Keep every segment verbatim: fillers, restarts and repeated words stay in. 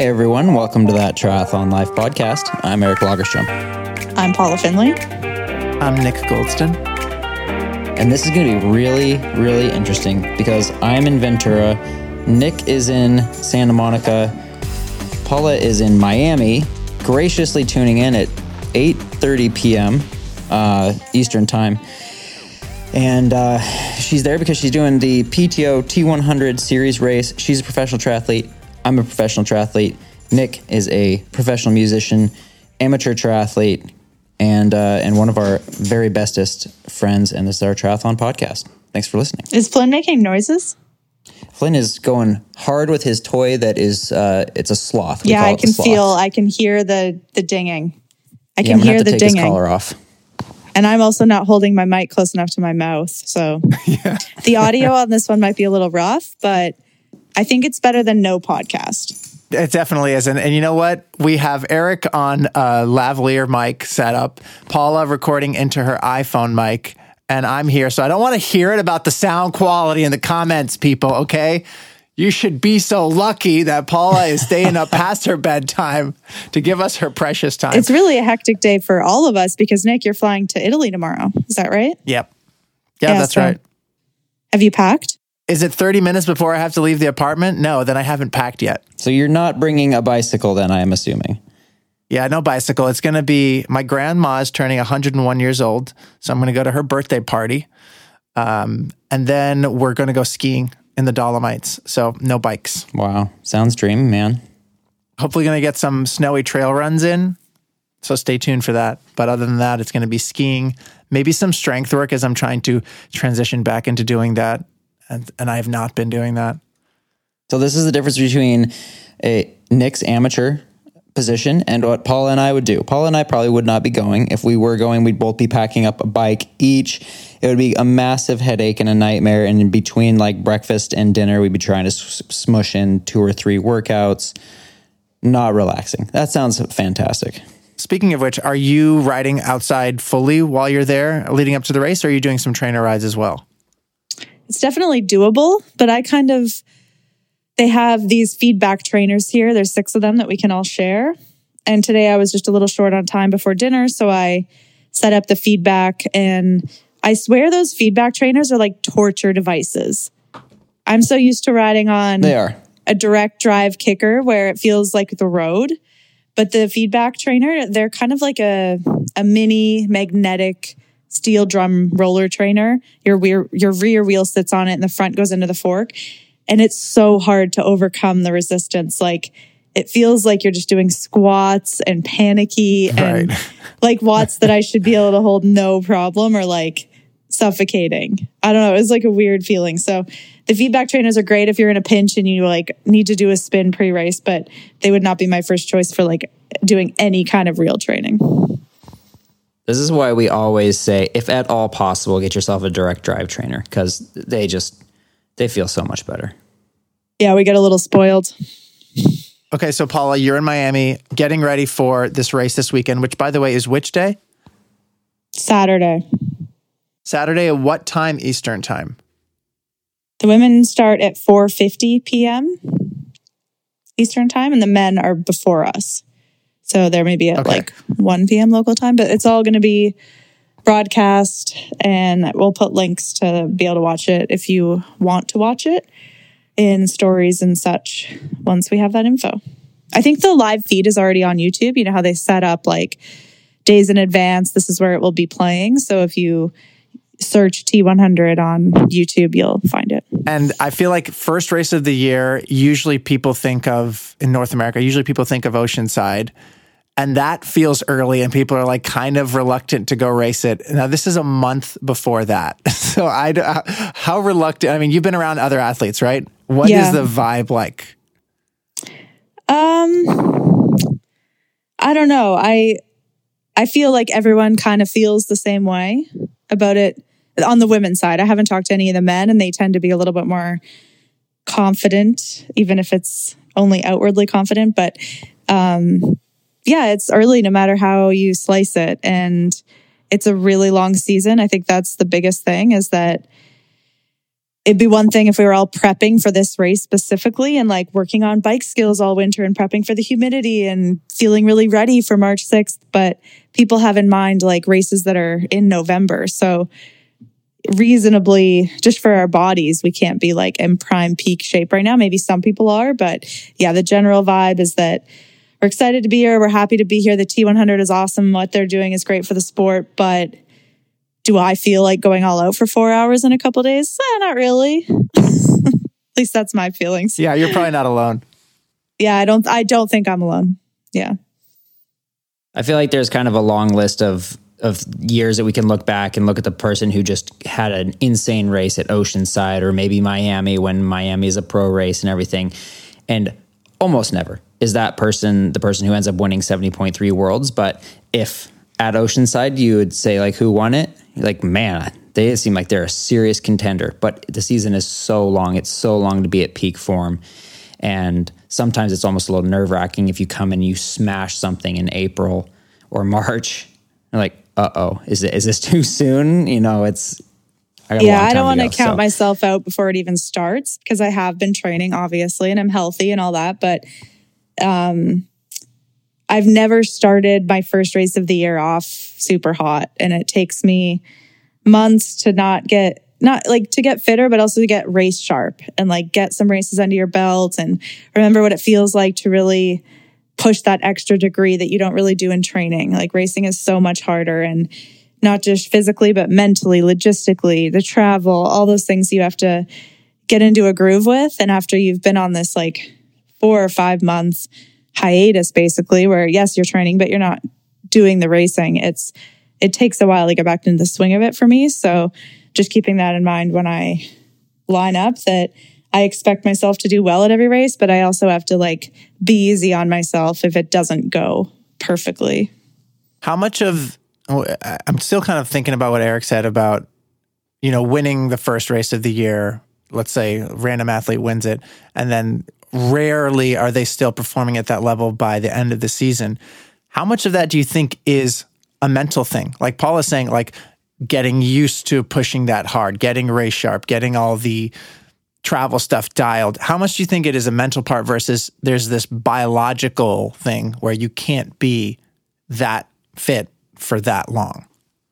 Hey everyone, welcome to That Triathlon Life podcast. I'm Eric Lagerstrom. I'm Paula Finley. I'm Nick Goldston. And this is going to be really, really interesting because I'm in Ventura, Nick is in Santa Monica, Paula is in Miami, graciously tuning in at eight thirty p.m. Uh, Eastern Time. And uh, she's there because she's doing the P T O T one hundred series race. She's a professional triathlete. I'm a professional triathlete. Nick is a professional musician, amateur triathlete, and uh, and one of our very bestest friends. And this is our triathlon podcast. Thanks for listening. Is Flynn making noises? Flynn is going hard with his toy that is, uh, it's a sloth. We yeah, call I it can sloth. feel, I can hear the the dinging. I Yeah, can I'm gonna hear have to the take dinging. his collar off. And I'm also not holding my mic close enough to my mouth. So Yeah. the audio on this one might be a little rough, but I think it's better than no podcast. It definitely is. And, and you know what? We have Eric on a lavalier mic setup, Paula recording into her iPhone mic, and I'm here. So I don't want to hear it about the sound quality in the comments, people, okay? You should be so lucky that Paula is staying up past her bedtime to give us her precious time. It's really a hectic day for all of us because, Nick, you're flying to Italy tomorrow. Is that right? Yep. Yeah, Yeah, that's so- right. Have you packed? Is it thirty minutes before I have to leave the apartment? No, then I haven't packed yet. So you're not bringing a bicycle then, I am assuming. Yeah, no bicycle. It's going to be, my grandma is turning one hundred one years old. So I'm going to go to her birthday party. Um, and then we're going to go skiing in the Dolomites. So no bikes. Wow. Sounds dreamy, man. Hopefully going to get some snowy trail runs in. So stay tuned for that. But other than that, it's going to be skiing, maybe some strength work as I'm trying to transition back into doing that. And, and I have not been doing that. So this is the difference between a Nick's amateur position and what Paula and I would do. Paula and I probably would not be going. If we were going, we'd both be packing up a bike each. It would be a massive headache and a nightmare. And in between like breakfast and dinner, we'd be trying to s- smush in two or three workouts. Not relaxing. That sounds fantastic. Speaking of which, are you riding outside fully while you're there leading up to the race? Or are you doing some trainer rides as well? It's definitely doable, but I kind of, they have these feedback trainers here. There's six of them that we can all share. And today I was just a little short on time before dinner. So I set up the feedback, and I swear those feedback trainers are like torture devices. I'm so used to riding on They are. a direct drive kicker where it feels like the road. But the feedback trainer, they're kind of like a, a mini magnetic steel drum roller trainer. Your rear, your rear wheel sits on it and the front goes into the fork. And it's so hard to overcome the resistance. Like, it feels like you're just doing squats and panicky and Right. like watts that I should be able to hold no problem, or like suffocating. I don't know. It was like a weird feeling. So the feedback trainers are great if you're in a pinch and you like need to do a spin pre-race, but they would not be my first choice for like doing any kind of real training. This is why we always say, if at all possible, get yourself a direct drive trainer because they just, they feel so much better. Yeah, we get a little spoiled. Okay, so Paula, you're in Miami getting ready for this race this weekend, which, by the way, is which day? Saturday. Saturday at what time Eastern time? The women start at four fifty p.m. Eastern time, and the men are before us. So they're maybe at Okay. like one p.m. local time, but it's all going to be broadcast, and we'll put links to be able to watch it if you want to watch it in stories and such once we have that info. I think the live feed is already on YouTube. You know how they set up like days in advance. This is where it will be playing. So if you search T one hundred on YouTube, you'll find it. And I feel like first race of the year, usually people think of, in North America, usually people think of Oceanside. And that feels early and people are like kind of reluctant to go race it. Now, this is a month before that. So I, how reluctant, I mean, you've been around other athletes, right? What Yeah. is the vibe like? Um, I don't know. I I feel like everyone kind of feels the same way about it on the women's side. I haven't talked to any of the men, and they tend to be a little bit more confident, even if it's only outwardly confident. But um, yeah, it's early no matter how you slice it. And it's a really long season. I think that's the biggest thing, is that it'd be one thing if we were all prepping for this race specifically and like working on bike skills all winter and prepping for the humidity and feeling really ready for March sixth. But people have in mind like races that are in November. So reasonably, just for our bodies, we can't be like in prime peak shape right now. Maybe some people are, but yeah, the general vibe is that we're excited to be here. We're happy to be here. The T one hundred is awesome. What they're doing is great for the sport, but do I feel like going all out for four hours in a couple of days? Eh, not really. At least that's my feelings. Yeah, you're probably not alone. Yeah, I don't I don't think I'm alone. Yeah. I feel like there's kind of a long list of of years that we can look back and look at the person who just had an insane race at Oceanside or maybe Miami when Miami is a pro race and everything. And almost never is that person the person who ends up winning seventy point three worlds. But if at Oceanside you would say like who won it, you're like, man, they seem like they're a serious contender. But the season is so long. It's so long to be at peak form. And sometimes it's almost a little nerve-wracking if you come and you smash something in April or March. You're like, uh-oh, is it is this too soon? You know, it's I got a Yeah, long I time don't want to go, count so. myself out before it even starts because I have been training, obviously, and I'm healthy and all that. But um, I've never started my first race of the year off super hot. And it takes me months to not get, not like to get fitter, but also to get race sharp and like get some races under your belt and remember what it feels like to really push that extra degree that you don't really do in training. Like racing is so much harder and not just physically, but mentally, logistically, the travel, all those things you have to get into a groove with. And after you've been on this like four or five months hiatus, basically, where yes, you're training, but you're not doing the racing. It's, it takes a while to get back into the swing of it for me. So just keeping that in mind when I line up that I expect myself to do well at every race, but I also have to like be easy on myself if it doesn't go perfectly. How much of, I'm still kind of thinking about what Eric said about, you know, winning the first race of the year. Let's say a random athlete wins it, and then rarely are they still performing at that level by the end of the season. How much of that do you think is a mental thing? Like Paul is saying, like getting used to pushing that hard, getting race sharp, getting all the travel stuff dialed. How much do you think it is a mental part versus there's this biological thing where you can't be that fit for that long?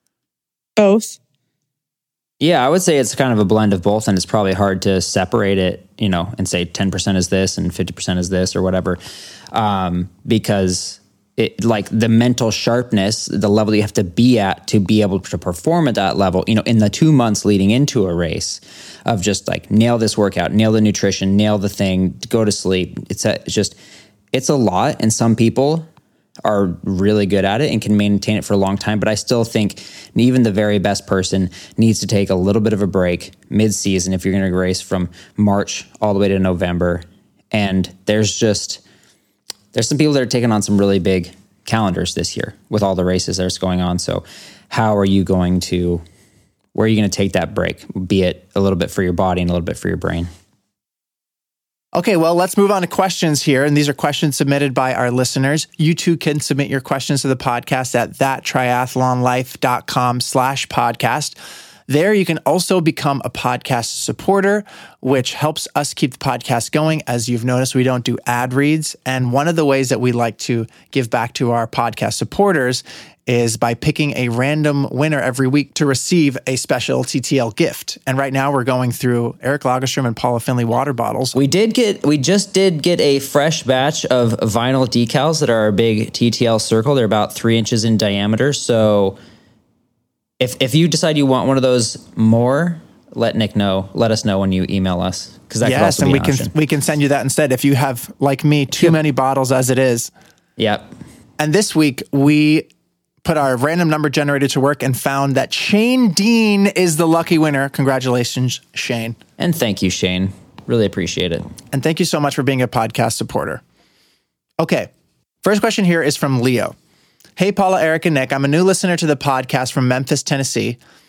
Both. Yeah, I would say it's kind of a blend of both, and it's probably hard to separate it, you know, and say ten percent is this and fifty percent is this or whatever, um, because it, like the mental sharpness, the level you have to be at to be able to perform at that level, you know, in the two months leading into a race of just like nail this workout, nail the nutrition, nail the thing, go to sleep. It's, a, it's just, it's a lot, and some people are really good at it and can maintain it for a long time. But I still think even the very best person needs to take a little bit of a break mid-season if you're going to race from March all the way to November. And there's just, there's some people that are taking on some really big calendars this year with all the races that's going on. So how are you going to, where are you going to take that break? Be it a little bit for your body and a little bit for your brain. Okay, well, let's move on to questions here. And these are questions submitted by our listeners. You too can submit your questions to the podcast at thattriathlonlife.com slash podcast. There you can also become a podcast supporter, which helps us keep the podcast going. As you've noticed, we don't do ad reads. And one of the ways that we like to give back to our podcast supporters is by picking a random winner every week to receive a special T T L gift. And right now we're going through Eric Lagerstrom and Paula Finley water bottles. We did get, we just did get a fresh batch of vinyl decals that are a big T T L circle. They're about three inches in diameter. So if if you decide you want one of those more, let Nick know. Let us know when you email us, because that yes, could also and be we an can option. we can send you that instead if you have, like me, too Yep. many bottles as it is. Yep. And this week we put our random number generator to work and found that Shane Dean is the lucky winner. Congratulations, Shane. And thank you, Shane. Really appreciate it. And thank you so much for being a podcast supporter. Okay, first question here is from Leo. Hey, Paula, Eric, and Nick. I'm a new listener to the podcast from Memphis, Tennessee.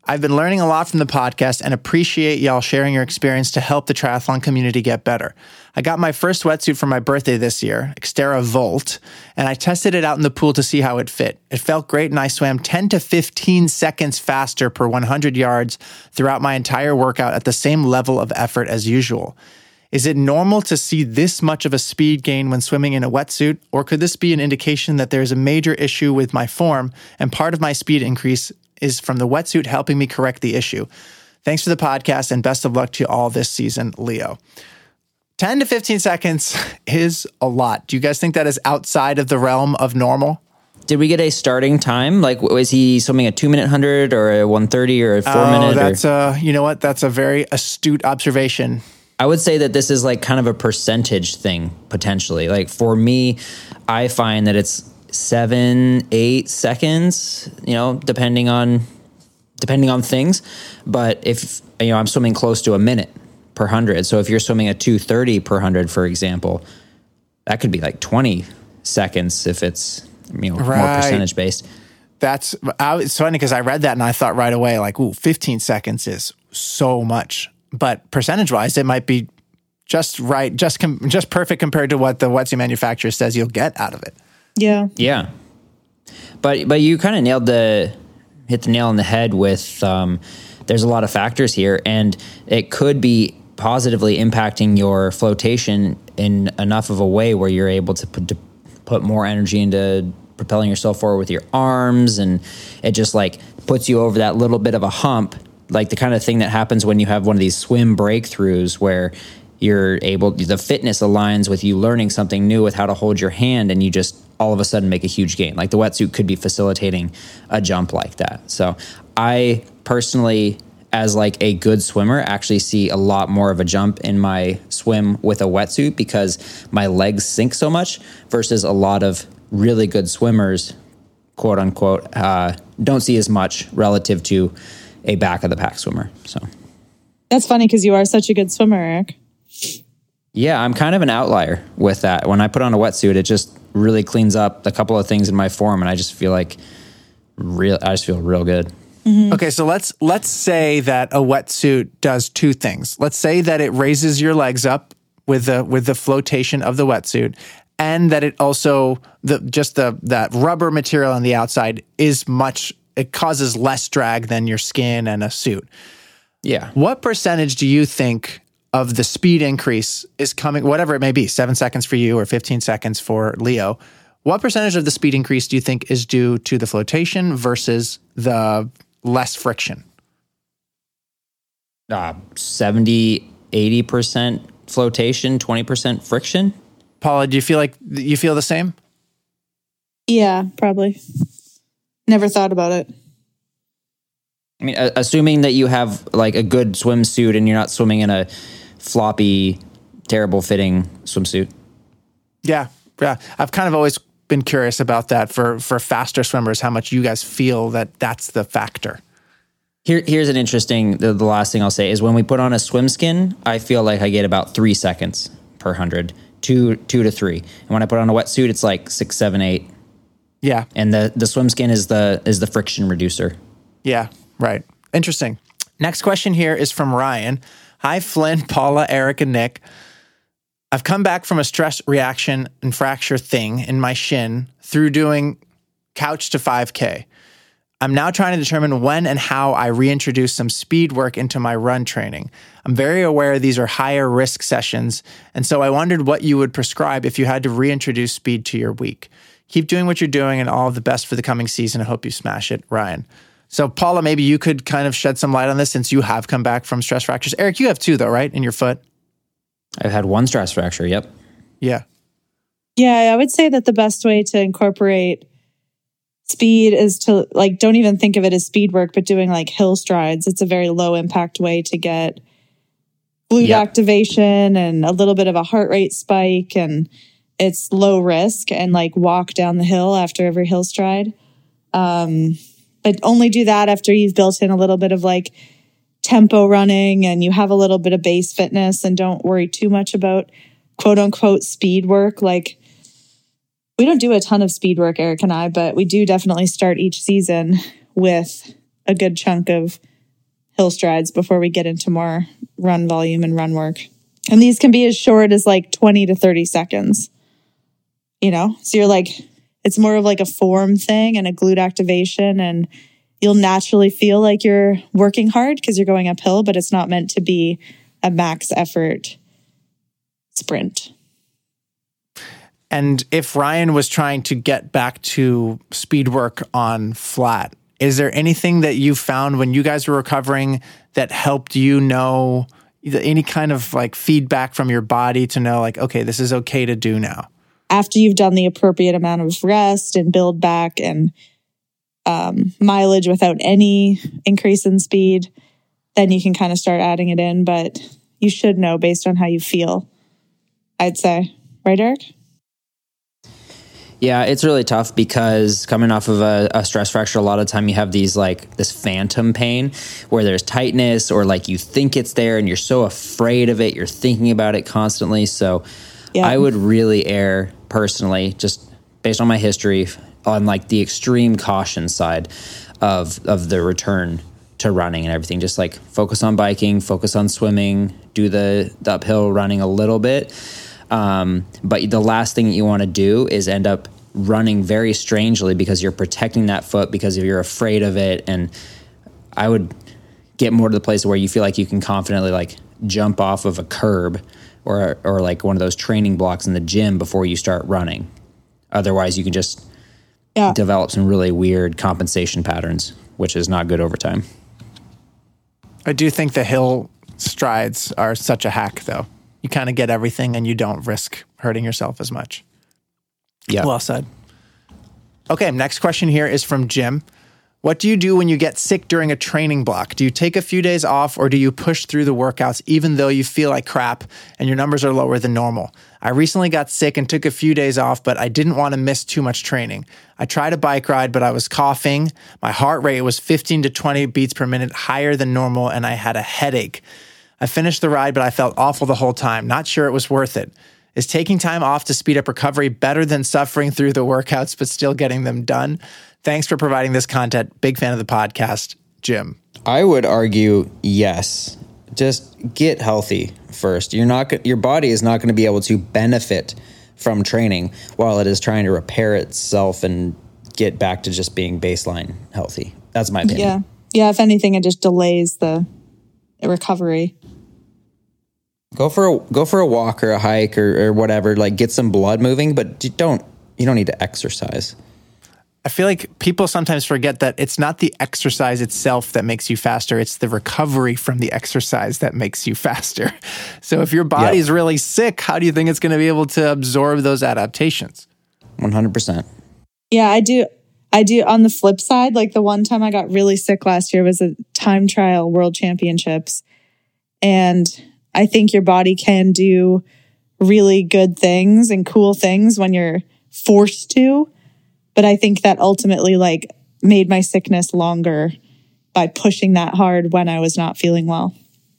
I've been learning a lot from the podcast and appreciate y'all sharing your experience to help the triathlon community get better. I got my first wetsuit for my birthday this year, Xterra Volt, and I tested it out in the pool to see how it fit. It felt great, and I swam ten to fifteen seconds faster per one hundred yards throughout my entire workout at the same level of effort as usual. Is it normal to see this much of a speed gain when swimming in a wetsuit, or could this be an indication that there is a major issue with my form and part of my speed increase is from the wetsuit helping me correct the issue? Thanks for the podcast and best of luck to you all this season, Leo. ten to fifteen seconds is a lot. Do you guys think that is outside of the realm of normal? Did we get a starting time? Like, was he swimming a two-minute hundred or a one thirty or a four-minute? Oh, that's a, you know what? That's a very astute observation. I would say that this is like kind of a percentage thing, potentially. Like for me, I find that it's seven, eight seconds, you know, depending on depending on things. But if, you know, I'm swimming close to a minute per hundred. So if you're swimming a two thirty per hundred, for example, that could be like twenty seconds if it's, you know, right. more percentage based. That's, I, it's funny because I read that and I thought right away, like, ooh, fifteen seconds is so much. But percentage-wise, it might be just right, just com- just perfect compared to what the wetsuit manufacturer says you'll get out of it. Yeah. Yeah. But but you kind of nailed the, hit the nail on the head with, um, there's a lot of factors here, and it could be positively impacting your flotation in enough of a way where you're able to put, to put more energy into propelling yourself forward with your arms, and it just like puts you over that little bit of a hump, like the kind of thing that happens when you have one of these swim breakthroughs where you're able, the fitness aligns with you learning something new with how to hold your hand, and you just all of a sudden make a huge gain. Like the wetsuit could be facilitating a jump like that. So I personally, as like a good swimmer, actually see a lot more of a jump in my swim with a wetsuit because my legs sink so much versus a lot of really good swimmers, quote unquote, uh, don't see as much relative to a back of the pack swimmer. So that's funny because you are such a good swimmer, Eric. Yeah, I'm kind of an outlier with that. When I put on a wetsuit, it just really cleans up a couple of things in my form, and I just feel like real. I just feel real good. Mm-hmm. Okay, so let's let's say that a wetsuit does two things. Let's say that it raises your legs up with the with the flotation of the wetsuit, and that it also the just the that rubber material on the outside is much. It causes less drag than your skin and a suit. Yeah. What percentage do you think of the speed increase is coming, whatever it may be, seven seconds for you or fifteen seconds for Leo? What percentage of the speed increase do you think is due to the flotation versus the less friction? Uh, seventy, eighty percent flotation, twenty percent friction. Paula, do you feel like you feel the same? Yeah, probably. Never thought about it. I mean, assuming that you have like a good swimsuit and you're not swimming in a floppy, terrible fitting swimsuit. Yeah, yeah. I've kind of always been curious about that for, for faster swimmers, how much you guys feel that that's the factor. Here, here's an interesting, the, the last thing I'll say is when we put on a swim skin, I feel like I get about three seconds per hundred, two, two to three. And when I put on a wetsuit, it's like six, seven, eight. Yeah. And the, the swim skin is the is the friction reducer. Yeah, right. Interesting. Next question here is from Ryan. Hi, Flynn, Paula, Eric, and Nick. I've come back from a stress reaction and fracture thing in my shin through doing couch to five K. I'm now trying to determine when and how I reintroduce some speed work into my run training. I'm very aware these are higher risk sessions, and so I wondered what you would prescribe if you had to reintroduce speed to your week. Keep doing what you're doing and all of the best for the coming season. I hope you smash it, Ryan. So Paula, maybe you could kind of shed some light on this since you have come back from stress fractures. Eric, you have two though, right? In your foot? I've had one stress fracture, yep. Yeah. Yeah, I would say that the best way to incorporate speed is to, like, don't even think of it as speed work, but doing like hill strides. It's a very low impact way to get glute yep. activation and a little bit of a heart rate spike, and it's low risk, and like walk down the hill after every hill stride. Um, but only do that after you've built in a little bit of like tempo running and you have a little bit of base fitness, and don't worry too much about quote unquote speed work. Like, we don't do a ton of speed work, Eric and I, but we do definitely start each season with a good chunk of hill strides before we get into more run volume and run work. And these can be as short as like twenty to thirty seconds, you know? So you're like, it's more of like a form thing and a glute activation, and you'll naturally feel like you're working hard because you're going uphill, but it's not meant to be a max effort sprint. And if Ryan was trying to get back to speed work on flat, is there anything that you found when you guys were recovering that helped you know any kind of like feedback from your body to know like, okay, this is okay to do now? After you've done the appropriate amount of rest and build back and um, mileage without any increase in speed, then you can kind of start adding it in. But you should know based on how you feel, I'd say. Right, Eric? Yeah, it's really tough because coming off of a, a stress fracture, a lot of time you have these like this phantom pain where there's tightness or like you think it's there and you're so afraid of it. You're thinking about it constantly. So yeah. I would really err personally, just based on my history, on like the extreme caution side of of the return to running and everything. Just like focus on biking, focus on swimming, do the, the uphill running a little bit. Um, but the last thing that you want to do is end up running very strangely because you're protecting that foot because you're afraid of it. And I would get more to the place where you feel like you can confidently like jump off of a curb or or like one of those training blocks in the gym before you start running. Otherwise, you can just yeah. develop some really weird compensation patterns, which is not good over time. I do think the hill strides are such a hack, though. You kind of get everything and you don't risk hurting yourself as much. Yeah. Well said. Okay, next question here is from Jim. What do you do when you get sick during a training block? Do you take a few days off or do you push through the workouts even though you feel like crap and your numbers are lower than normal? I recently got sick and took a few days off, but I didn't want to miss too much training. I tried a bike ride, but I was coughing. My heart rate was fifteen to twenty beats per minute higher than normal, and I had a headache. I finished the ride, but I felt awful the whole time. Not sure it was worth it. Is taking time off to speed up recovery better than suffering through the workouts but still getting them done? Thanks for providing this content. Big fan of the podcast, Jim. I would argue yes. Just get healthy first. You're not your body is not going to be able to benefit from training while it is trying to repair itself and get back to just being baseline healthy. That's my opinion. Yeah. Yeah, if anything it just delays the recovery. Go for a go for a walk or a hike or, or whatever. Like get some blood moving, but you don't you don't need to exercise. I feel like people sometimes forget that it's not the exercise itself that makes you faster. It's the recovery from the exercise that makes you faster. So if your body's yep. really sick, how do you think it's going to be able to absorb those adaptations? one hundred percent. Yeah, I do. I do. On the flip side, like the one time I got really sick last year was a time trial world championships. And I think your body can do really good things and cool things when you're forced to. But I think that ultimately like made my sickness longer by pushing that hard when I was not feeling well.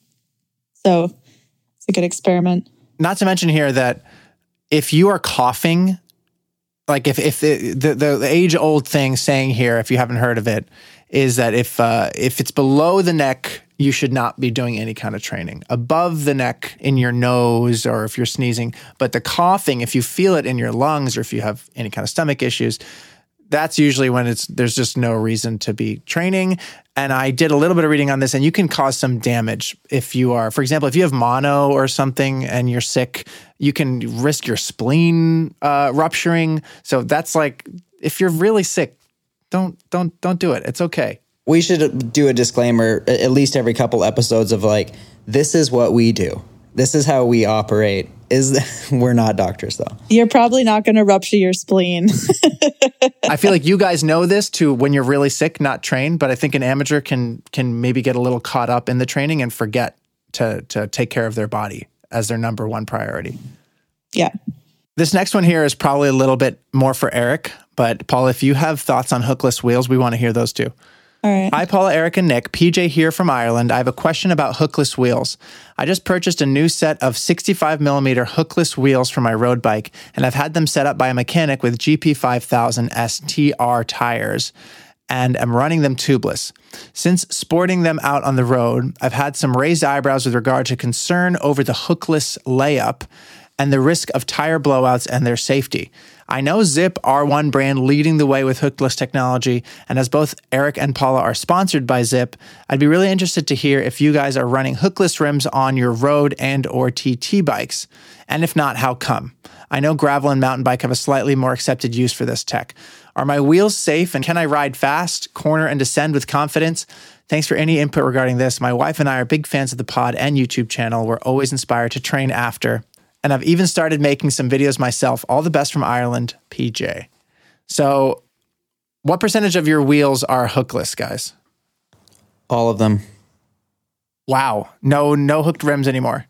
So it's a good experiment. Not to mention here that if you are coughing, like if, if the, the, the age old thing saying here, if you haven't heard of it, is that if, uh, if it's below the neck, you should not be doing any kind of training. Above the neck in your nose or if you're sneezing, but the coughing, if you feel it in your lungs or if you have any kind of stomach issues, that's usually when it's there's just no reason to be training. And I did a little bit of reading on this, and you can cause some damage if you are, for example, if you have mono or something and you're sick, you can risk your spleen uh, rupturing. So that's like, if you're really sick, don't don't don't do it. It's okay. We should do a disclaimer at least every couple episodes of like, this is what we do. This is how we operate. Is we're not doctors though. You're probably not going to rupture your spleen. I feel like you guys know this too when you're really sick, not trained, but I think an amateur can can maybe get a little caught up in the training and forget to to take care of their body as their number one priority. Yeah. This next one here is probably a little bit more for Eric, but Paul, if you have thoughts on hookless wheels, we want to hear those too. All right. Hi, Paula, Eric, and Nick. P J here from Ireland. I have a question about hookless wheels. I just purchased a new set of sixty-five millimeter hookless wheels for my road bike, and I've had them set up by a mechanic with G P five thousand S T R tires. and am running them tubeless. Since sporting them out on the road, I've had some raised eyebrows with regard to concern over the hookless layup and the risk of tire blowouts and their safety. I know Zipp are one brand leading the way with hookless technology, and as both Eric and Paula are sponsored by Zipp, I'd be really interested to hear if you guys are running hookless rims on your road and or T T bikes, and if not, how come? I know gravel and mountain bike have a slightly more accepted use for this tech. Are my wheels safe, and can I ride fast, corner, and descend with confidence? Thanks for any input regarding this. My wife and I are big fans of the pod and YouTube channel. We're always inspired to train after. And I've even started making some videos myself. All the best from Ireland, P J. So what percentage of your wheels are hookless, guys? All of them. Wow. No, no hooked rims anymore.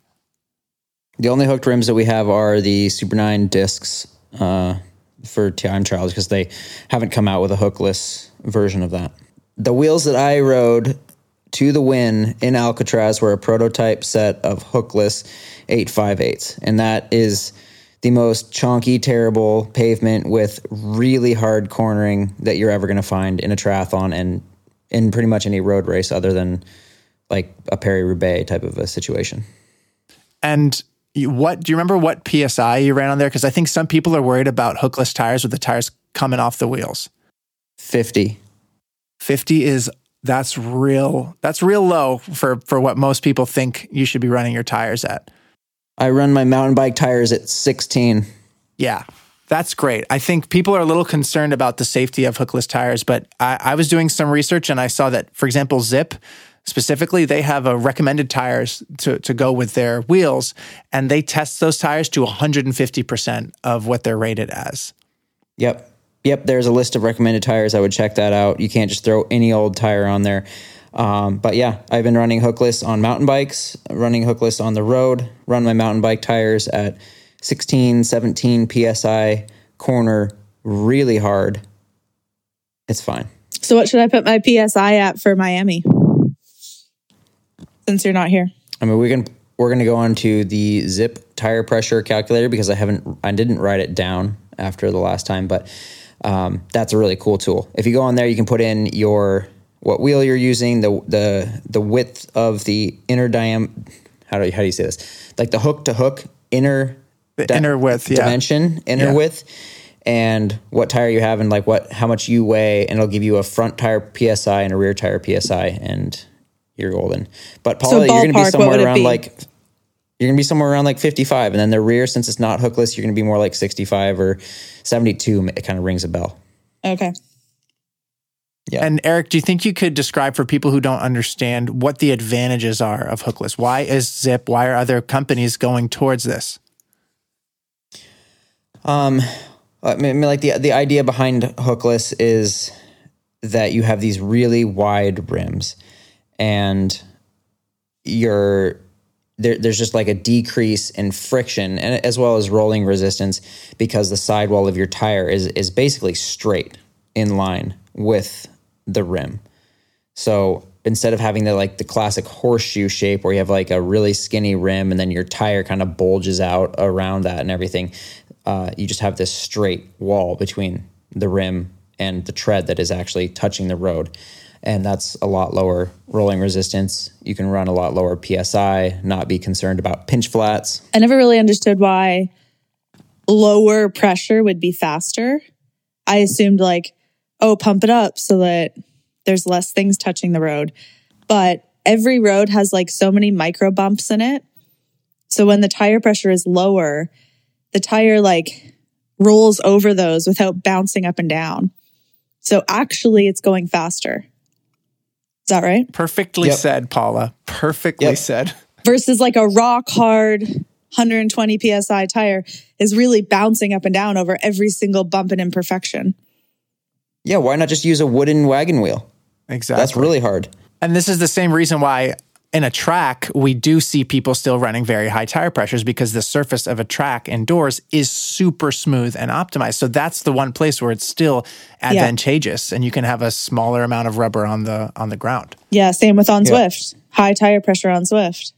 The only hooked rims that we have are the Super nine discs uh, for time trials because they haven't come out with a hookless version of that. The wheels that I rode to the win in Alcatraz were a prototype set of hookless eight fifty-eights. And that is the most chonky, terrible pavement with really hard cornering that you're ever going to find in a triathlon and in pretty much any road race other than like a Paris-Roubaix type of a situation. And what do you remember what P S I you ran on there? Because I think some people are worried about hookless tires with the tires coming off the wheels. fifty. fifty is... That's real. That's real low for, for what most people think you should be running your tires at. I run my mountain bike tires at sixteen. Yeah, that's great. I think people are a little concerned about the safety of hookless tires, but I, I was doing some research and I saw that, for example, Zipp, specifically, they have a recommended tires to, to go with their wheels, and they test those tires to one hundred fifty percent of what they're rated as. Yep. Yep, there's a list of recommended tires. I would check that out. You can't just throw any old tire on there. Um, but yeah, I've been running hookless on mountain bikes, running hookless on the road, run my mountain bike tires at sixteen, seventeen P S I, corner really hard. It's fine. So what should I put my P S I at for Miami? Since you're not here. I mean, we're going to we're going to go on to the Zipp tire pressure calculator because I haven't, I didn't write it down after the last time, but Um, that's a really cool tool. If you go on there, you can put in your what wheel you're using, the the the width of the inner diam. How do you, how do you say this? Like the hook to hook inner the di- inner width, yeah. dimension, inner yeah. width, and what tire you have, and like what how much you weigh, and it'll give you a front tire P S I and a rear tire P S I, and you're golden. But Paula, so you're going to be somewhere around be? like. You're going to be somewhere around like fifty-five. And then the rear, since it's not hookless, you're going to be more like sixty-five or seventy-two. It kind of rings a bell. Okay. Yeah. And Eric, do you think you could describe for people who don't understand what the advantages are of hookless? Why is Zipp, why are other companies going towards this? Um, I mean, like the, the idea behind hookless is that you have these really wide rims and you're, There, there's just like a decrease in friction and as well as rolling resistance because the sidewall of your tire is is basically straight in line with the rim. So instead of having the like the classic horseshoe shape where you have like a really skinny rim and then your tire kind of bulges out around that and everything, uh, you just have this straight wall between the rim and the tread that is actually touching the road. And that's a lot lower rolling resistance. You can run a lot lower P S I, not be concerned about pinch flats. I never really understood why lower pressure would be faster. I assumed like, oh, pump it up so that there's less things touching the road. But every road has like so many micro bumps in it. So when the tire pressure is lower, the tire like rolls over those without bouncing up and down. So actually it's going faster. Is that right? Perfectly yep. said, Paula. Perfectly yep. said. Versus like a rock hard one hundred twenty P S I tire is really bouncing up and down over every single bump and imperfection. Yeah, why not just use a wooden wagon wheel? Exactly. That's really hard. And this is the same reason why in a track, we do see people still running very high tire pressures because the surface of a track indoors is super smooth and optimized. So that's the one place where it's still advantageous yeah. and you can have a smaller amount of rubber on the on the ground. Yeah, same with on yeah. Zwift. High tire pressure on Zwift.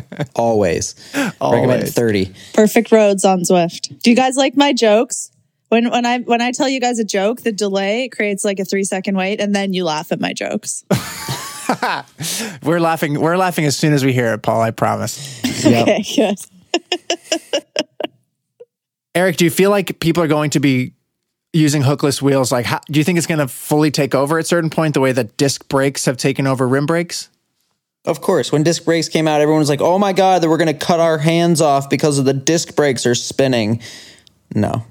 Always. Always. Recommend thirty. Perfect roads on Zwift. Do you guys like my jokes? When when I when I tell you guys a joke, the delay creates like a three second wait, and then you laugh at my jokes. we're laughing. We're laughing as soon as we hear it, Paul. I promise. Yep. Okay, good. Eric, do you feel like people are going to be using hookless wheels? Like, how, do you think it's going to fully take over at a certain point, the way that disc brakes have taken over rim brakes? Of course, when disc brakes came out, everyone was like, "Oh my god, that we're going to cut our hands off because of the disc brakes are spinning." No.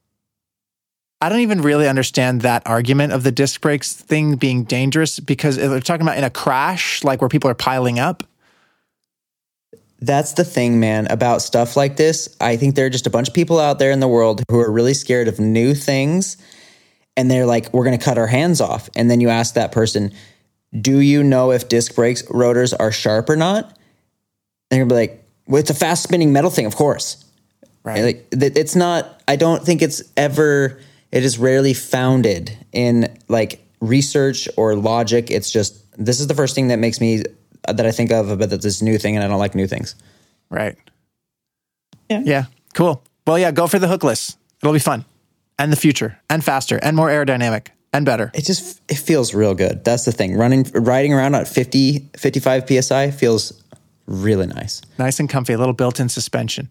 I don't even really understand that argument of the disc brakes thing being dangerous, because they're talking about in a crash, like where people are piling up. That's the thing, man, about stuff like this. I think there are just a bunch of people out there in the world who are really scared of new things. And they're like, we're going to cut our hands off. And then you ask that person, do you know if disc brakes rotors are sharp or not? And they're going to be like, well, it's a fast spinning metal thing, of course. Right. Like, it's not, I don't think it's ever, it is rarely founded in like research or logic. It's just, this is the first thing that makes me that I think of about this new thing, and I don't like new things. Right. Yeah. Yeah. Cool. Well, yeah, go for the hookless. It'll be fun. And the future. And faster. And more aerodynamic. And better. It just, it feels real good. That's the thing. Running, riding around at fifty, fifty-five P S I feels really nice. Nice and comfy. A little built-in suspension.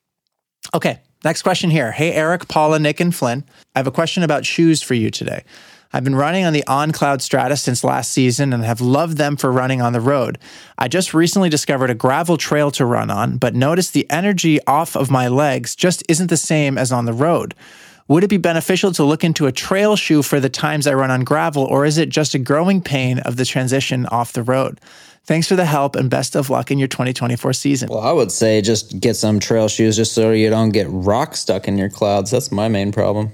Okay. Next question here. Hey, Eric, Paula, Nick, and Flynn. I have a question about shoes for you today. I've been running on the OnCloud Stratus since last season and have loved them for running on the road. I just recently discovered a gravel trail to run on, but noticed the energy off of my legs just isn't the same as on the road. Would it be beneficial to look into a trail shoe for the times I run on gravel, or is it just a growing pain of the transition off the road? Thanks for the help and best of luck in your twenty twenty-four season. Well, I would say just get some trail shoes just so you don't get rock stuck in your clouds. That's my main problem.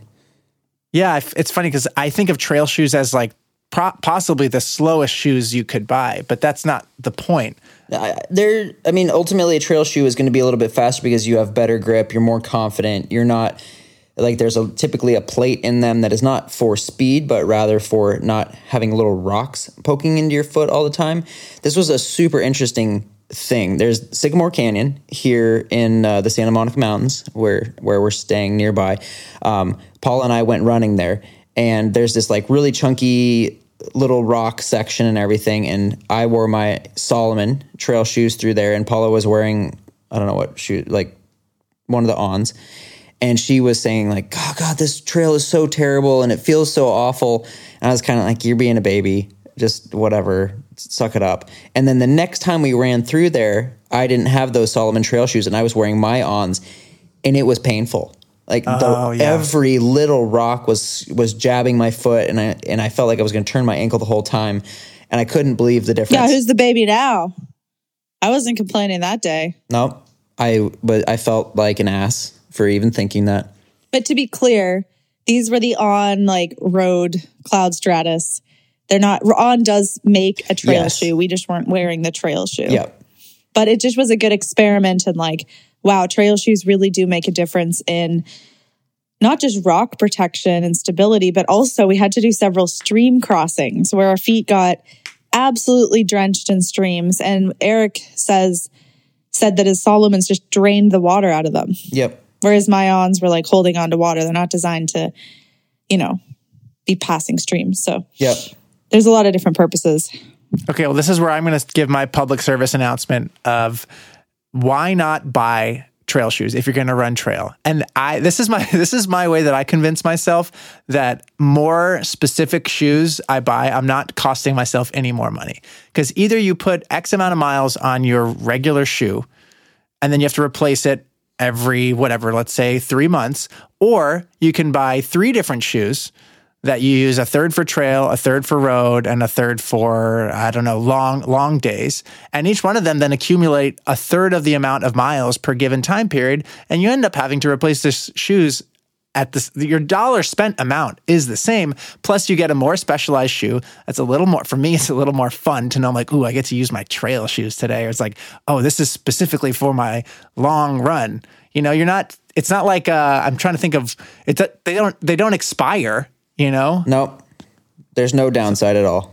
Yeah, it's funny because I think of trail shoes as like pro- possibly the slowest shoes you could buy, but that's not the point. I, they're, I mean, ultimately a trail shoe is going to be a little bit faster because you have better grip. You're more confident. You're not like there's a, typically a plate in them that is not for speed, but rather for not having little rocks poking into your foot all the time. This was a super interesting thing. There's Sycamore Canyon here in uh, the Santa Monica Mountains where, where we're staying nearby. Um, Paula and I went running there, and there's this like really chunky little rock section and everything. And I wore my Solomon trail shoes through there, and Paula was wearing, I don't know what shoe, like one of the Ons. And she was saying like, oh God, this trail is so terrible and it feels so awful. And I was kind of like, you're being a baby, just whatever, suck it up. And then the next time we ran through there, I didn't have those Solomon trail shoes and I was wearing my Ons, and it was painful. Like oh, the, yeah. every little rock was was jabbing my foot, and I and I felt like I was going to turn my ankle the whole time, and I couldn't believe the difference. Yeah, who's the baby now? I wasn't complaining that day. No, I but I felt like an ass for even thinking that. But to be clear, these were the On like road Cloud Stratus. They're not, On does make a trail Yes. shoe. We just weren't wearing the trail shoe. Yep. But it just was a good experiment, and like, wow, trail shoes really do make a difference in not just rock protection and stability, but also we had to do several stream crossings where our feet got absolutely drenched in streams. And Eric says, said that his Solomons just drained the water out of them. Yep. Whereas my Ons were like holding on to water. They're not designed to, you know, be passing streams. So Yep. there's a lot of different purposes. Okay, well, this is where I'm going to give my public service announcement of why not buy trail shoes if you're going to run trail. And I this is my this is my way that I convince myself that more specific shoes I buy, I'm not costing myself any more money. Because either you put X amount of miles on your regular shoe and then you have to replace it every whatever, let's say three months, or you can buy three different shoes that you use, a third for trail, a third for road, and a third for, I don't know, long, long days. And each one of them then accumulate a third of the amount of miles per given time period. And you end up having to replace the shoes at this, your dollar spent amount is the same. Plus you get a more specialized shoe. That's a little more, for me, it's a little more fun to know, I'm like, ooh, I get to use my trail shoes today. Or it's like, oh, this is specifically for my long run. You know, you're not, it's not like, uh, I'm trying to think of, it's, they don't, they don't expire. You know? Nope. There's no downside at all.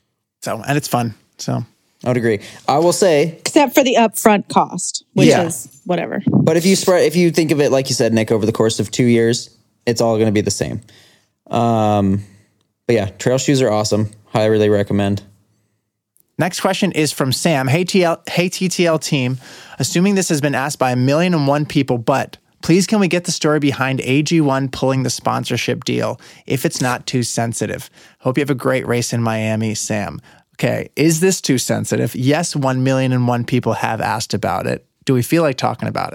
So, and it's fun. So I would agree. I will say, Except for the upfront cost, which Yeah. is whatever. but if you spread, if you think of it, like you said, Nick, over the course of two years, it's all going to be the same. Um, but yeah, trail shoes are awesome. Highly recommend. Next question is from Sam. Hey, T L, hey T T L team. Assuming this has been asked by a million and one people, but please can we get the story behind A G one pulling the sponsorship deal if it's not too sensitive? Hope you have a great race in Miami, Sam. Okay, is this too sensitive? Yes, one million and one people have asked about it. Do we feel like talking about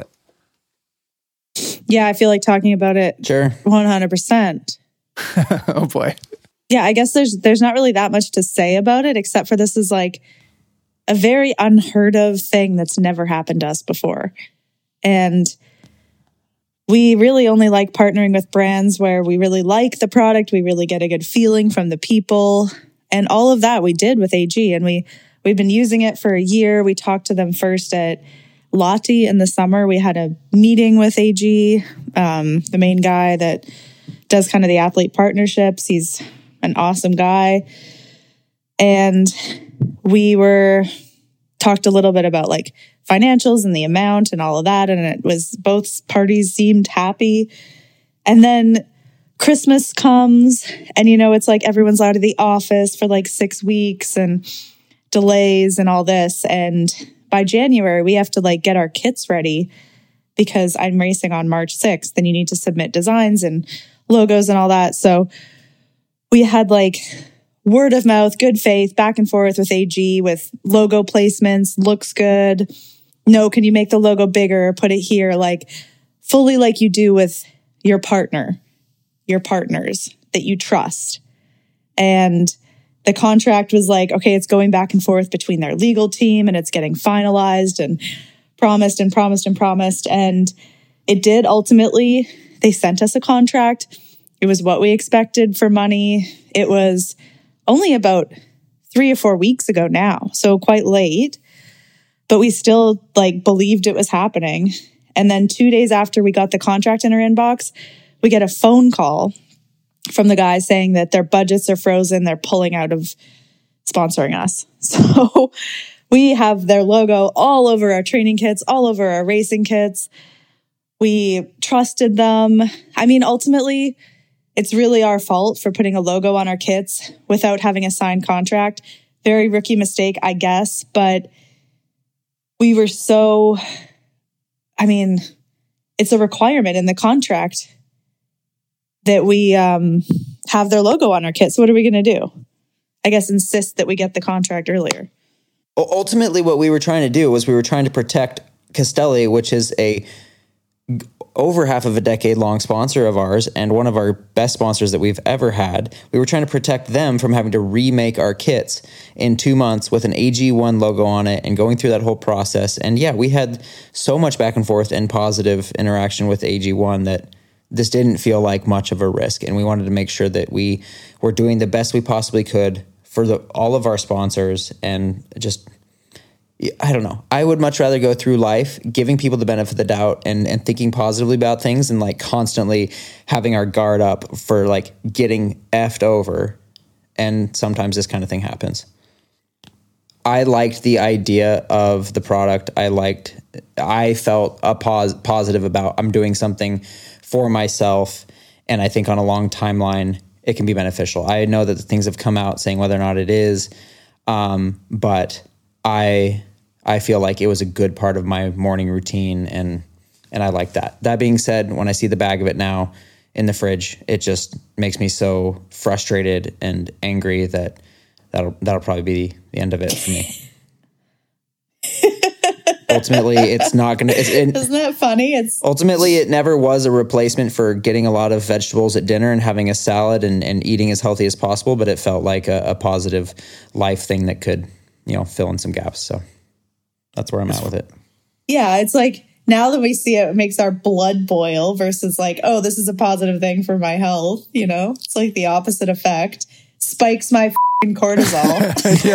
it? Yeah, I feel like talking about it. Sure. one hundred percent. Oh boy. Yeah, I guess there's there's not really that much to say about it, except for this is like a very unheard of thing that's never happened to us before. And we really only like partnering with brands where we really like the product, we really get a good feeling from the people, and all of that we did with A G. And we, we've been using it for a year. We talked to them first at Lottie in the summer. We had a meeting with A G, um, the main guy that does kind of the athlete partnerships. He's an awesome guy. And we were talked a little bit about like financials and the amount and all of that. And it was both parties seemed happy. And then Christmas comes and, you know, it's like everyone's out of the office for like six weeks and delays and all this. And by January, we have to like get our kits ready because I'm racing on March sixth. Then you need to submit designs and logos and all that. So we had like word of mouth, good faith, back and forth with A G with logo placements, looks good. No, can you make the logo bigger? Put it here, like fully like you do with your partner, your partners that you trust. And the contract was like, okay, it's going back and forth between their legal team and it's getting finalized and promised and promised and promised. And it did ultimately, they sent us a contract. It was what we expected for money. It was only about three or four weeks ago now, so quite late. But we still like believed it was happening. And then two days after we got the contract in our inbox, we get a phone call from the guys saying that their budgets are frozen. They're pulling out of sponsoring us. So we have their logo all over our training kits, all over our racing kits. We trusted them. I mean, ultimately, it's really our fault for putting a logo on our kits without having a signed contract. Very rookie mistake, I guess. But we were so, I mean, it's a requirement in the contract that we um, have their logo on our kit. So what are we going to do? I guess insist that we get the contract earlier. Ultimately, what we were trying to do was we were trying to protect Castelli, which is a over half of a decade long sponsor of ours and one of our best sponsors that we've ever had. We were trying to protect them from having to remake our kits in two months with an A G one logo on it and going through that whole process. And yeah, we had so much back and forth and positive interaction with A G one that this didn't feel like much of a risk. And we wanted to make sure that we were doing the best we possibly could for the, all of our sponsors and just, I don't know. I would much rather go through life giving people the benefit of the doubt and, and thinking positively about things and like constantly having our guard up for like getting effed over. And sometimes this kind of thing happens. I liked the idea of the product. I liked, I felt a pos- positive about I'm doing something for myself. And I think on a long timeline, it can be beneficial. I know that the things have come out saying whether or not it is, um, but I... I feel like it was a good part of my morning routine, and and I like that. That being said, when I see the bag of it now in the fridge, it just makes me so frustrated and angry that that'll that'll probably be the end of it for me. Ultimately, it's not going to... It, Isn't that funny? It's ultimately, it never was a replacement for getting a lot of vegetables at dinner and having a salad and, and eating as healthy as possible, but it felt like a, a positive life thing that could, you know, fill in some gaps. So that's where I'm at with it. Yeah, it's like now that we see it, it makes our blood boil versus like, oh, this is a positive thing for my health. You know, it's like the opposite effect. Spikes my f***ing cortisol.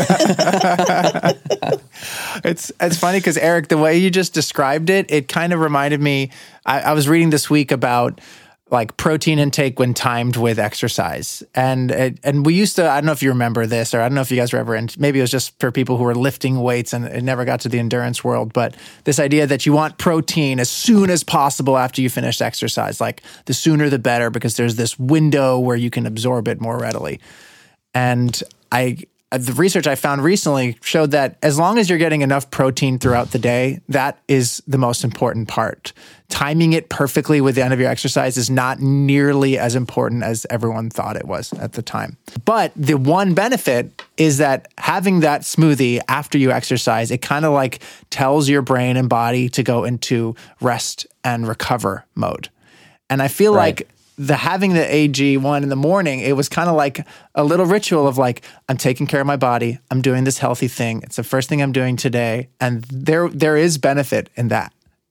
it's it's funny because Eric, the way you just described it, it kind of reminded me. I, I was reading this week about like protein intake when timed with exercise. And it, and we used to, I don't know if you remember this, or I don't know if you guys were ever in, maybe it was just for people who were lifting weights and it never got to the endurance world, but this idea that you want protein as soon as possible after you finish exercise, like the sooner the better, because there's this window where you can absorb it more readily. And I, the research I found recently showed that as long as you're getting enough protein throughout the day, that is the most important part. Timing it perfectly with the end of your exercise is not nearly as important as everyone thought it was at the time. But the one benefit is that having that smoothie after you exercise, it kind of like tells your brain and body to go into rest and recover mode. And I feel right. like the having the A G one in the morning, it was kind of like a little ritual of like, I'm taking care of my body. I'm doing this healthy thing. It's the first thing I'm doing today. And there, there is benefit in that.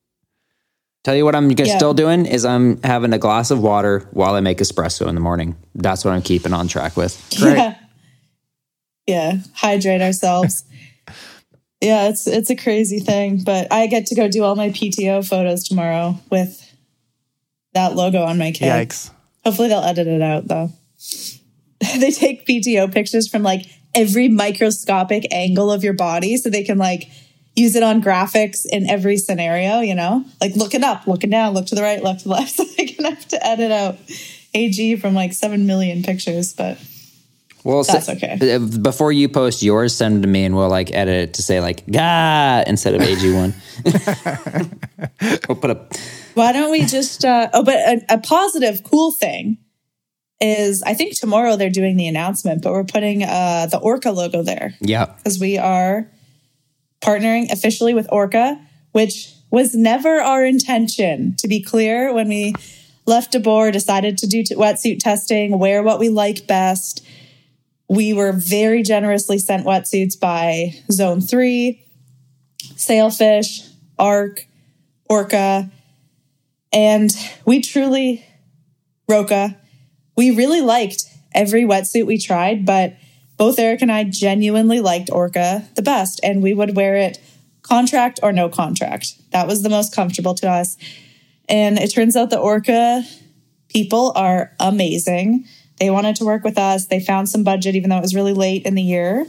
Tell you what I'm Yeah. still doing is I'm having a glass of water while I make espresso in the morning. That's what I'm keeping on track with. Great. Yeah. Yeah. Hydrate ourselves. Yeah, it's it's a crazy thing. But I get to go do all my P T O photos tomorrow with that logo on my kit. Yikes. Hopefully they'll edit it out though. They take P T O pictures from like every microscopic angle of your body so they can like use it on graphics in every scenario, you know? Like looking up, looking down, look to the right, look to the left. So they're going to have to edit out A G from like seven million pictures, but Well, that's so, okay. Before you post yours, send it to me and we'll like edit it to say like, "Gah" instead of A G one. We'll put a... Why don't we just, uh, oh, but a, a positive, cool thing is I think tomorrow they're doing the announcement, but we're putting uh, the Orca logo there. Yeah. Because we are partnering officially with Orca, which was never our intention, to be clear. When we left DeBoer, decided to do t- wetsuit testing, wear what we like best, we were very generously sent wetsuits by Zone three, Sailfish, Arc, Orca, and we truly, Roca, we really liked every wetsuit we tried, but both Eric and I genuinely liked Orca the best, and we would wear it contract or no contract. That was the most comfortable to us. And it turns out the Orca people are amazing. They wanted to work with us. They found some budget, even though it was really late in the year.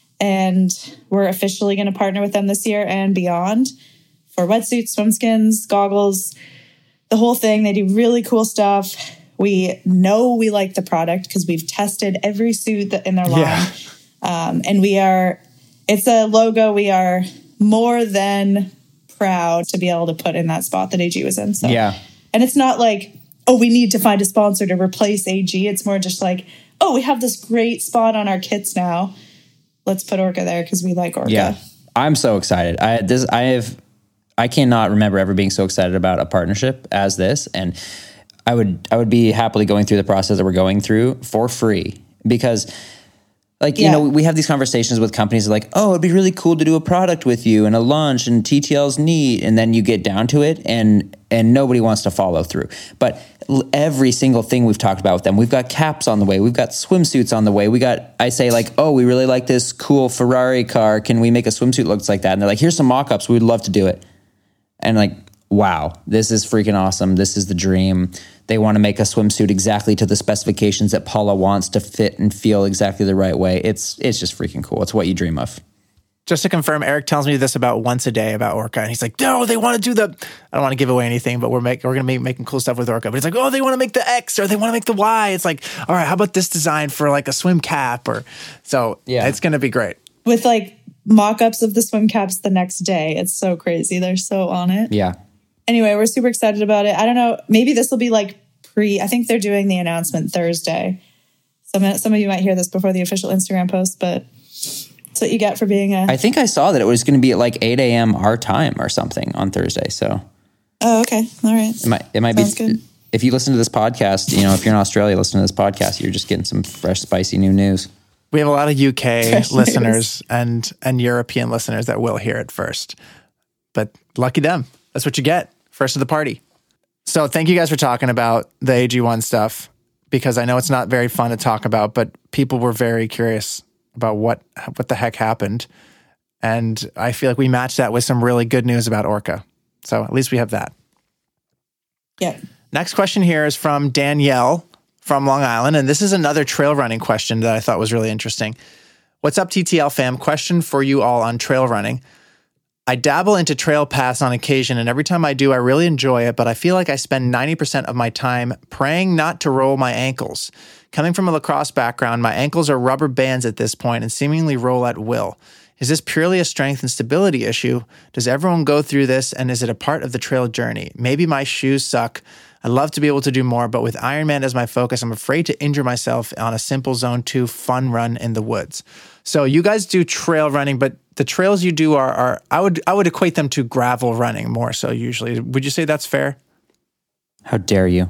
And we're officially going to partner with them this year and beyond for wetsuits, swim skins, goggles, the whole thing. They do really cool stuff. We know we like the product because we've tested every suit that in their line. Yeah. Um, and we are, it's a logo we are more than proud to be able to put in that spot that A G was in. So, Yeah. And it's not like, oh, we need to find a sponsor to replace A G. It's more just like, oh, we have this great spot on our kits now. Let's put Orca there because we like Orca. Yeah. I'm so excited. I this I have I cannot remember ever being so excited about a partnership as this. And I would I would be happily going through the process that we're going through for free because like, you Yeah. know, we have these conversations with companies like, oh, it'd be really cool to do a product with you and a lunch and T T L's neat. And then you get down to it and and nobody wants to follow through. But l- every single thing we've talked about with them, we've got caps on the way. We've got swimsuits on the way. We got, I say like, oh, we really like this cool Ferrari car. Can we make a swimsuit looks like that? And they're like, here's some mock-ups. We'd love to do it. And like, wow, this is freaking awesome. This is the dream. They want to make a swimsuit exactly to the specifications that Paula wants to fit and feel exactly the right way. It's it's just freaking cool. It's what you dream of. Just to confirm, Eric tells me this about once a day about Orca, and he's like, "No, they want to do the." I don't want to give away anything, but we're making we're gonna be making cool stuff with Orca. But it's like, "Oh, they want to make the X or they want to make the Y." It's like, "All right, how about this design for like a swim cap?" Or so Yeah. it's gonna be great. With like mock-ups of the swim caps the next day. It's so crazy. They're so on it. Yeah. Anyway, we're super excited about it. I don't know. Maybe this will be like pre, I think they're doing the announcement Thursday. Some, some of you might hear this before the official Instagram post, but it's what you get for being a... I think I saw that it was going to be at like eight a.m. our time or something on Thursday. So Oh, okay. All right. it might, it might Sounds be, good. if you listen to this podcast, you know, if you're in Australia listening to this podcast, you're just getting some fresh, spicy new news. We have a lot of U K Fresh listeners and and European listeners that will hear it first. But lucky them. That's what you get. First of the party. So thank you guys for talking about the A G one stuff because I know it's not very fun to talk about, but people were very curious about what what the heck happened. And I feel like we matched that with some really good news about Orca. So at least we have that. Yeah. Next question here is from Danielle from Long Island. And this is another trail running question that I thought was really interesting. What's up, T T L fam? Question for you all on trail running. I dabble into trail paths on occasion, and every time I do, I really enjoy it, but I feel like I spend ninety percent of my time praying not to roll my ankles. Coming from a lacrosse background, my ankles are rubber bands at this point and seemingly roll at will. Is this purely a strength and stability issue? Does everyone go through this, and is it a part of the trail journey? Maybe my shoes suck. I'd love to be able to do more, but with Ironman as my focus, I'm afraid to injure myself on a simple zone two fun run in the woods. So you guys do trail running, but the trails you do are, are I would I would equate them to gravel running more so usually. Would you say that's fair? How dare you?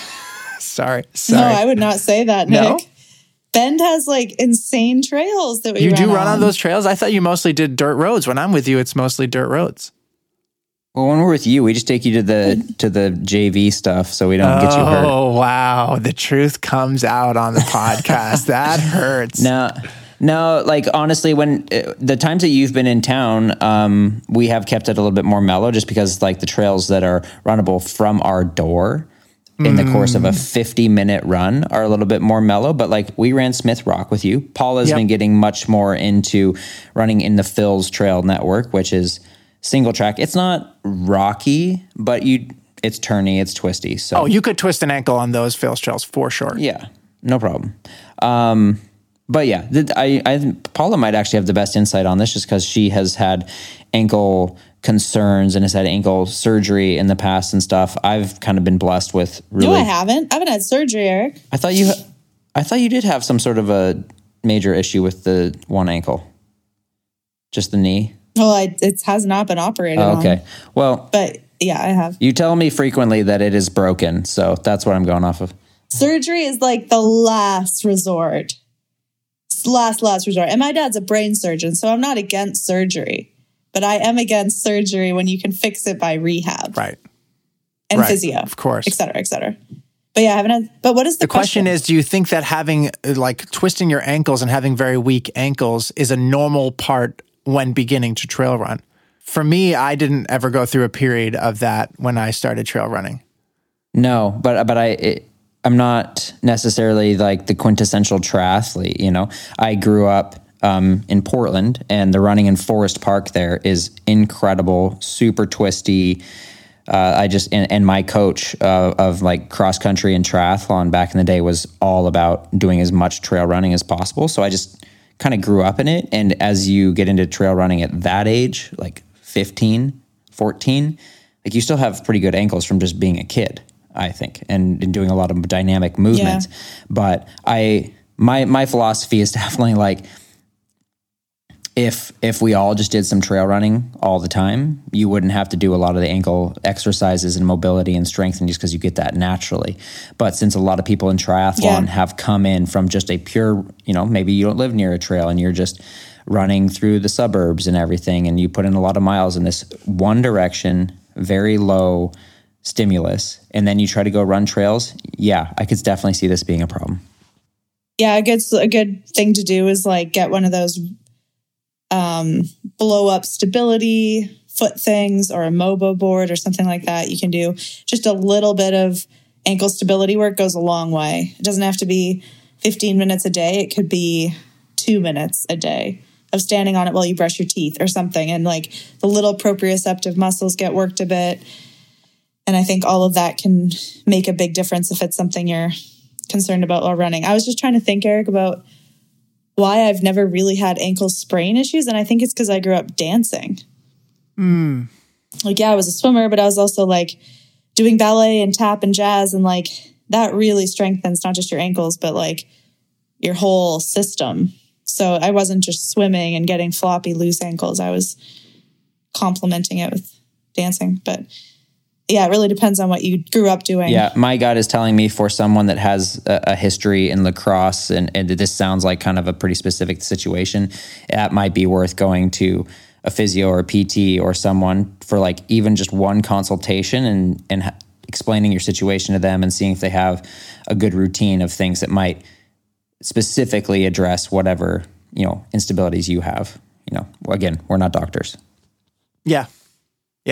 sorry, sorry. No, I would not say that, Nick. No? Bend has like insane trails that we You run do run on. on those trails? I thought you mostly did dirt roads. When I'm with you, it's mostly dirt roads. Well, when we're with you, we just take you to the to the J V stuff so we don't get you hurt. Oh, wow. The truth comes out on the podcast. That hurts. No, no, like honestly, when uh, the times that you've been in town, um, we have kept it a little bit more mellow just because like the trails that are runnable from our door in the course of a fifty minute run are a little bit more mellow. But like we ran Smith Rock with you. Paul has Yep. been getting much more into running in the Phil's Trail Network, which is single track. It's not rocky, but you it's turny, it's twisty. So Oh, you could twist an ankle on those Phil's trails for sure. yeah, no problem. Um, but yeah, th- I, I think Paula might actually have the best insight on this just because she has had ankle concerns and has had ankle surgery in the past and stuff. I've kind of been blessed with really. No, I haven't. I haven't had surgery, Eric. I thought you, I thought you did have some sort of a major issue with the one ankle, just the knee. Well, I, it has not been operated Oh, on. okay. Well, But yeah, I have. you tell me frequently that it is broken, so that's what I'm going off of. Surgery is like the last resort. It's last, last resort. And my dad's a brain surgeon, so I'm not against surgery. But I am against surgery when you can fix it by rehab. Right. And Right. physio. Of course. Et cetera, et cetera. But yeah, I haven't had, but what is the, The question is, do you think that having uh, like twisting your ankles and having very weak ankles is a normal part when beginning to trail run? For me, I didn't ever go through a period of that when I started trail running. No, but but I it, I'm not necessarily like the quintessential triathlete. You know, I grew up um, in Portland, and the running in Forest Park there is incredible, super twisty. Uh, I just and, and my coach uh, of like cross country and triathlon back in the day was all about doing as much trail running as possible. So I just kind of grew up in it. And as you get into trail running at that age, like fifteen, fourteen, like you still have pretty good ankles from just being a kid, I think, and, and doing a lot of dynamic movements. Yeah. But I, my, my philosophy is definitely like, if, if we all just did some trail running all the time, you wouldn't have to do a lot of the ankle exercises and mobility and strengthening just because you get that naturally. But since a lot of people in triathlon Yeah. have come in from just a pure, you know, maybe you don't live near a trail and you're just running through the suburbs and everything, and you put in a lot of miles in this one direction, very low stimulus, and then you try to go run trails, yeah, I could definitely see this being a problem. Yeah, a good, a good thing to do is like get one of those um, blow up stability foot things or a Mobo board or something like that. You can do just a little bit of ankle stability work goes a long way. It doesn't have to be fifteen minutes a day. It could be two minutes a day of standing on it while you brush your teeth or something. And like the little proprioceptive muscles get worked a bit. And I think all of that can make a big difference if it's something you're concerned about while running. I was just trying to think, Eric, about why I've never really had ankle sprain issues. And I think it's because I grew up dancing. Mm. Like, yeah, I was a swimmer, but I was also like doing ballet and tap and jazz. And like that really strengthens not just your ankles, but like your whole system. So I wasn't just swimming and getting floppy, loose ankles. I was complementing it with dancing. But yeah, it really depends on what you grew up doing. Yeah, my gut is telling me for someone that has a, a history in lacrosse, and, and this sounds like kind of a pretty specific situation, that might be worth going to a physio or a P T or someone for like even just one consultation and, and ha- explaining your situation to them and seeing if they have a good routine of things that might specifically address whatever, you know, instabilities you have. You know, again, we're not doctors. Yeah. Yeah.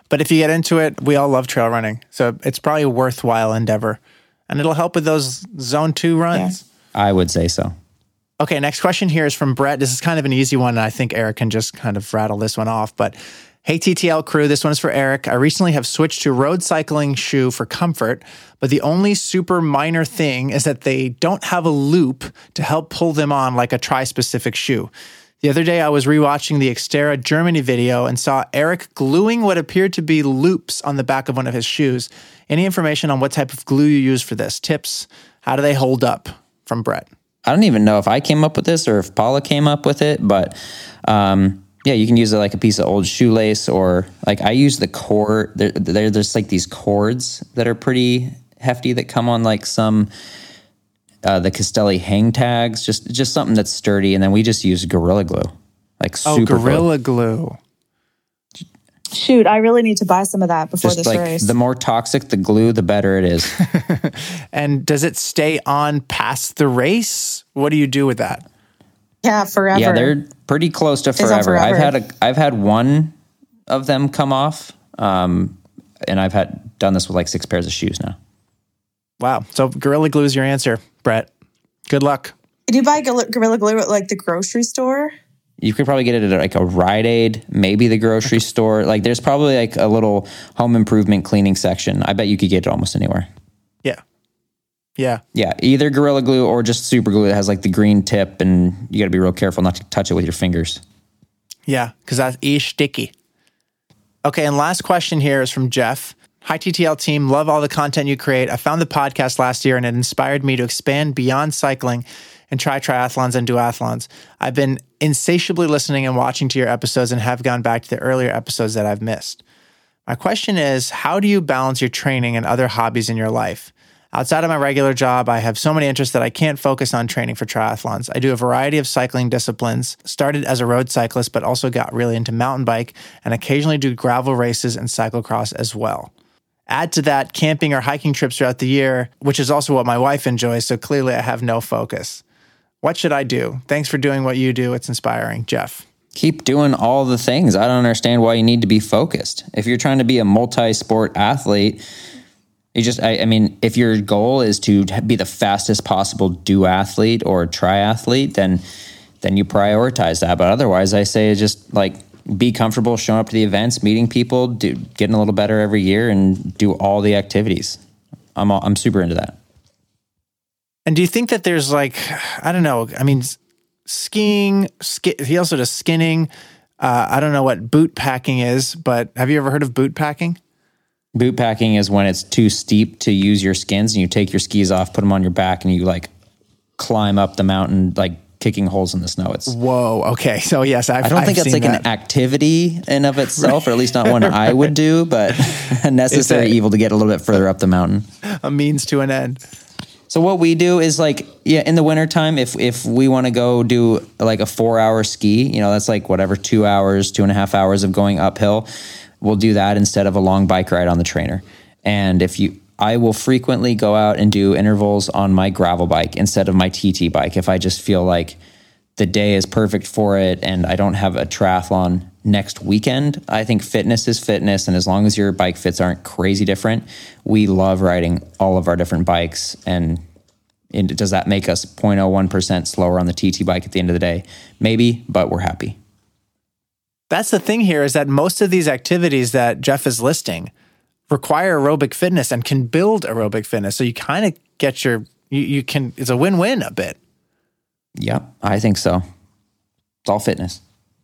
But if you get into it, we all love trail running. So it's probably a worthwhile endeavor. And it'll help with those zone two runs. Yeah. I would say so. Okay, next question here is from Brett. This is kind of an easy one, and I think Eric can just kind of rattle this one off. But hey, T T L crew, this one is for Eric. I recently have switched to road cycling shoe for comfort, but the only super minor thing is that they don't have a loop to help pull them on like a tri-specific shoe. The other day, I was rewatching the Xterra Germany video and saw Eric gluing what appeared to be loops on the back of one of his shoes. Any information on what type of glue you use for this? Tips? How do they hold up? From Brett. I don't even know if I came up with this or if Paula came up with it, but um, yeah, you can use it like a piece of old shoelace, or like I use the cord. There, there, there's like these cords that are pretty hefty that come on like some uh, the Castelli hang tags, just just something that's sturdy, and then we just use Gorilla Glue, like oh, super Gorilla glue. Shoot, I really need to buy some of that before just this like race. The more toxic the glue, the better it is. And does it stay on past the race? What do you do with that? Yeah, forever. Yeah, they're pretty close to forever. forever. I've had a I've had one of them come off, um, and I've had done this with like six pairs of shoes now. Wow. So Gorilla Glue is your answer, Brett. Good luck. Can you buy Gorilla Glue at like the grocery store? You could probably get it at like a Rite Aid, maybe the grocery store. Like there's probably like a little home improvement cleaning section. I bet you could get it almost anywhere. Yeah. Yeah. Yeah. Either Gorilla Glue or just super glue that has like the green tip, and you got to be real careful not to touch it with your fingers. Yeah, because that's e sticky. Okay, and last question here is from Jeff. Hi, T T L team. Love all the content you create. I found the podcast last year, and it inspired me to expand beyond cycling and try triathlons and duathlons. I've been insatiably listening and watching to your episodes and have gone back to the earlier episodes that I've missed. My question is, how do you balance your training and other hobbies in your life? Outside of my regular job, I have so many interests that I can't focus on training for triathlons. I do a variety of cycling disciplines, started as a road cyclist, but also got really into mountain bike and occasionally do gravel races and cyclocross as well. Add to that camping or hiking trips throughout the year, which is also what my wife enjoys, so clearly I have no focus. What should I do? Thanks for doing what you do. It's inspiring. Jeff. Keep doing all the things. I don't understand why you need to be focused. If you're trying to be a multi-sport athlete, you just, I, I mean, if your goal is to be the fastest possible duathlete or triathlete, then then you prioritize that. But otherwise, I say just like be comfortable showing up to the events, meeting people, do, getting a little better every year, and do all the activities. I'm I'm super into that. And do you think that there's like, I don't know, I mean, skiing, ski, he also does skinning. Uh, I don't know what boot packing is, but have you ever heard of boot packing? Boot packing is when it's too steep to use your skins and you take your skis off, put them on your back, and you like climb up the mountain, like kicking holes in the snow. It's Whoa. Okay. So yes, I've, I don't I've think that's like that. an activity in of itself, or at least not one I would do, but a necessary a, evil to get a little bit further up the mountain. A means to an end. So what we do is like, yeah, in the wintertime, if if we want to go do like a four hour ski, you know, that's like whatever, two hours, two and a half hours of going uphill. We'll do that instead of a long bike ride on the trainer. And if you, I will frequently go out and do intervals on my gravel bike instead of my T T bike. If I just feel like the day is perfect for it and I don't have a triathlon next weekend, I think fitness is fitness. And as long as your bike fits aren't crazy different, we love riding all of our different bikes. And, and does that make us zero point zero one percent slower on the T T bike at the end of the day? Maybe, but we're happy. That's the thing here, is that most of these activities that Jeff is listing require aerobic fitness and can build aerobic fitness. So you kind of get your, you, you can, it's a win-win a bit. Yep, I think so. It's all fitness.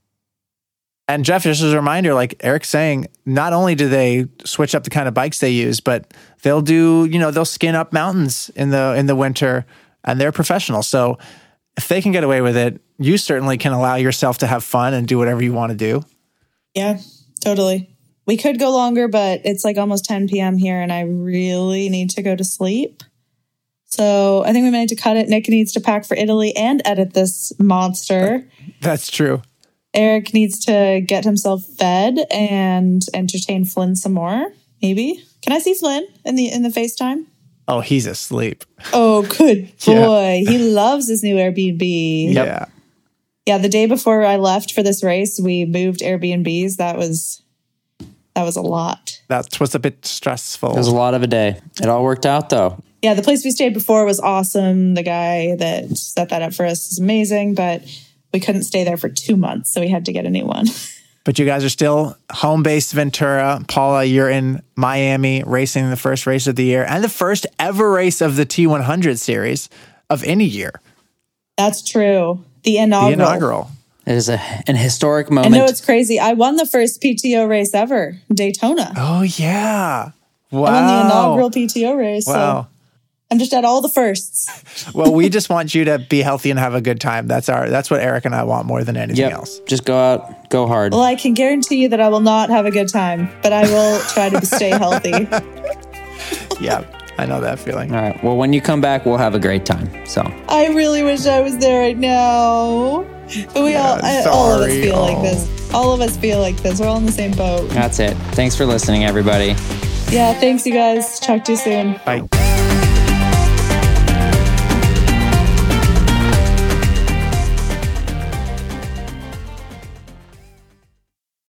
And Jeff, just as a reminder, like Eric's saying, not only do they switch up the kind of bikes they use, but they'll do, you know, they'll skin up mountains in the in the winter, and they're professionals. So if they can get away with it, you certainly can allow yourself to have fun and do whatever you want to do. Yeah, totally. We could go longer, but it's like almost ten p.m. here, and I really need to go to sleep. So I think we might need to cut it. Nick needs to pack for Italy and edit this monster. That's true. Eric needs to get himself fed and entertain Flynn some more. Maybe. Can I see Flynn in the in the FaceTime? Oh, he's asleep. Oh, good boy. Yeah. He loves his new Airbnb. Yep. Yeah. Yeah, the day before I left for this race, we moved Airbnbs. That was that was a lot. That was a bit stressful. It was a lot of a day. It all worked out though. Yeah, the place we stayed before was awesome. The guy that set that up for us is amazing, but we couldn't stay there for two months, so we had to get a new one. But you guys are still home-based Ventura. Paula, you're in Miami racing the first race of the year and the first ever race of the T one hundred series of any year. That's true. The inaugural. The inaugural. It is a, an historic I moment. know it's crazy. I won the first P T O race ever, Daytona. Oh, yeah. Wow. I won the inaugural P T O race. Wow. So I'm just at all the firsts. Well, we just want you to be healthy and have a good time. That's our. That's what Eric and I want more than anything Yep. else. Just go out, go hard. Well, I can guarantee you that I will not have a good time, but I will try to stay healthy. Yeah, I know that feeling. All right. Well, when you come back, we'll have a great time. So I really wish I was there right now. But we Yeah, all, I, all of us sorry. feel Oh. like this. All of us feel like this. We're all in the same boat. that's it. Thanks for listening, everybody. Yeah, thanks, you guys. Talk to you soon. Bye.